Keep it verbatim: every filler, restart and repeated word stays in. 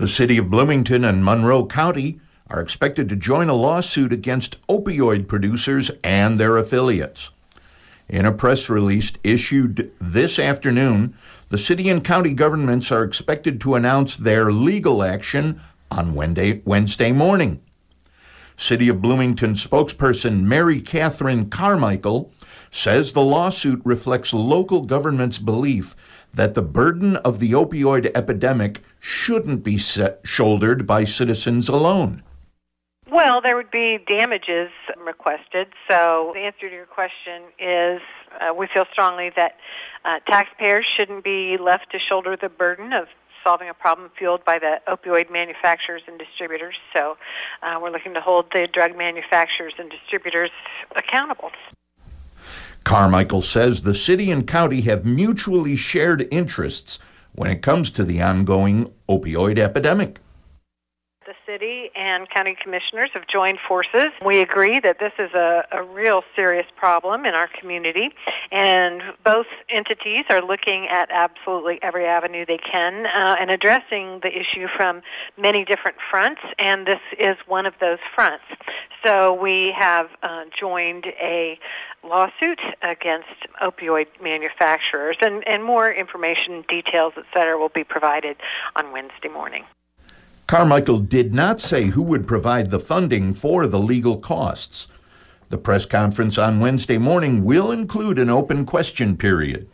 The city of Bloomington and Monroe County are expected to join a lawsuit against opioid producers and their affiliates. In a press release issued this afternoon, the city and county governments are expected to announce their legal action on Wednesday, Wednesday morning. City of Bloomington spokesperson Mary Catherine Carmichael says the lawsuit reflects local government's belief that the burden of the opioid epidemic shouldn't be set, shouldered by citizens alone. Well, there would be damages requested. So the answer to your question is uh, we feel strongly that uh, taxpayers shouldn't be left to shoulder the burden of solving a problem fueled by the opioid manufacturers and distributors. So uh, we're looking to hold the drug manufacturers and distributors accountable. Carmichael says the city and county have mutually shared interests when it comes to the ongoing opioid epidemic. The city and county commissioners have joined forces. We agree that this is a, a real serious problem in our community, and both entities are looking at absolutely every avenue they can uh, and addressing the issue from many different fronts, and this is one of those fronts. So we have uh, joined a lawsuit against opioid manufacturers, and, and more information, details, et cetera, will be provided on Wednesday morning. Carmichael did not say who would provide the funding for the legal costs. The press conference on Wednesday morning will include an open question period.